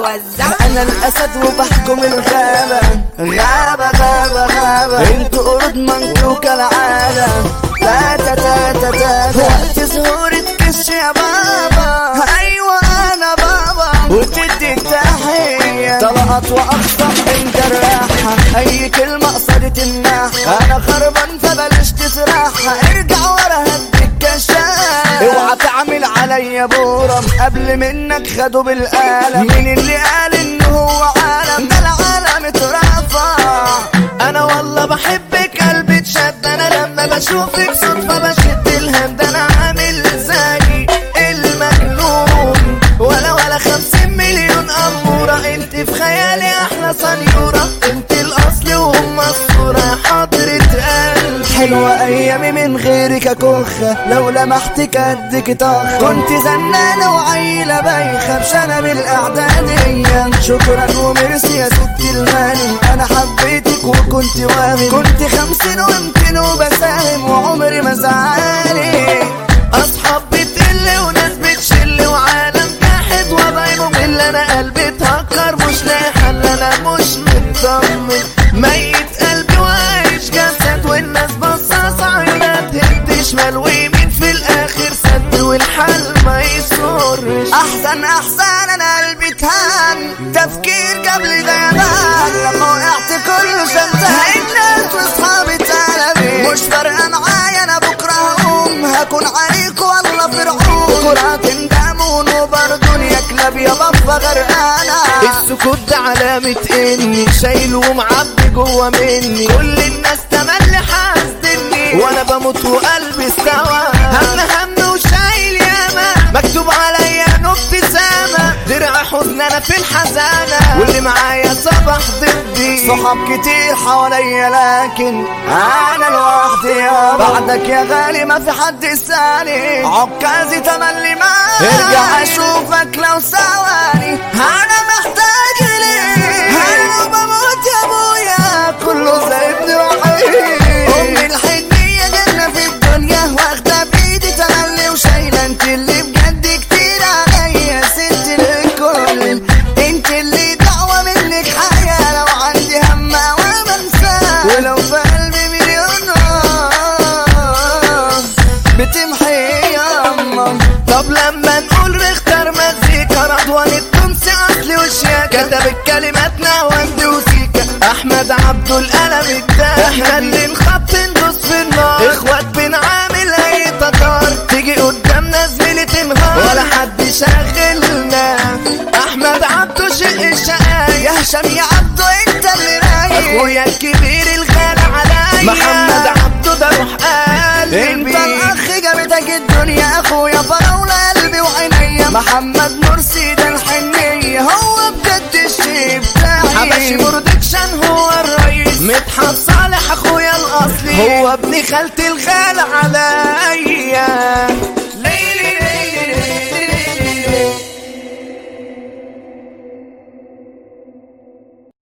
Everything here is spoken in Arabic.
وزع. انا الاسد وبحكم الغابة، غابة غابة غابة. انتوا قرود منكوا كالعادة، تاتا تاتا تاتا. وقت ظهوري تكش يا بابا، ايوه انا بابا. وتديك تحية طلقات واقصى انت الراحة، اي كلمة قصدت تمنعها. انا خربان فبلاش تسرحها، ارجع ورا هديك كشاف. اوعى تعمل عليا بورم، قبل منك خدوا بالقلم. مين اللي قال انه هو عالم؟ ده العالم اترفع. انا والله بحبك قلبي اتشد، انا لما بشوفك صدفة بشد الهم. ده انا عامل زي المجنون، ولا 50 مليون أمورة. انت في خيالي احلى صنيورة، انت الاصل وهم الصورة. حضرة قلب حلوة ايامي من غيرك كخة، لو لمحتك قدك طاخة. كنت زنانة وعيلة بايخة بشنب الاعدادية. شكرا وميرسي يا ستي الماني، انا حبيتك وكنت واهم. كنت 50 و200 وبساهم، وعمري ما زعلي. اصحاب بتقل وناس بتشل، وعالم جاحد وضعي ممل. انا قلبي اتهكر مش لاقي حل، انا مش مطمن. ميت قلبي وعايش جسد، والناس بصاص عيونات هد شمال ويمين، في الاخر سد والحل ما يسرش. احسن انا قلبي اتهان، تفكير قبل غيابان. لما وقعت كله شمتان، الناس واصحابي تلاميذ. مش فارقه معايا انا بكره هقوم، هكون عليك والله فرعون. كرة تندمون وبرضون يا كلاب يا بابا غرقانة. السكوت ده علامة اني شايل ومعبي جوا مني. كل الناس تملي حاسدني، وانا بموت وقلبي استوى. هم وشايل ياما، مكتوب عليا ابتسامة. درع حزن انا في الحزانة، واللي معايا صبح ضدي. صحاب كتير حواليا لكن انا لوحدي يا بعدك يا غالي، ما في حد يسالي. عكازي تملي معاك، ارجع اشوفك لو ثواني. انا محتاج ليك، انا بموت يا ابويا، كله سايبني وحيد. امي الحنية جنة في الدنيا، واخدة بايدي تملي وشايلة. انت اللي بجد كتير عليا ست الكل، انت اللي دعوة منك حياة. لو عندي هم وبنساك، ولو في قلبي مليون بتمحي ياما. طب لما نقول نختار مزيكا، رضوان التونسي اصلي وشياكة. كتب الكلمات نواندي وسيكا، احمد عبدو القلم الداخل. احنا اللي نخط ندوس في النار، اخوات بنعامل اي تتار. تيجي قدامنا زميلي تنهار، ولا حد شاغلنا. احمد عبدو شق الشقايق، يا هشام يا عبدو انت اللي رايق. اخويا الكبير الغالي عليا، محمد عبدو ده روح قلبي. انت الاخ جابتك الدنيا، اخويا فراولة قلبي وعينيا. محمد مرسي ده الحنية، هو بجد الشي بتاعي. حبشي برودكشن هو الرئيس. مدحت صالح اخويا الاصلي، هو ابن خالتي الغالي عليا.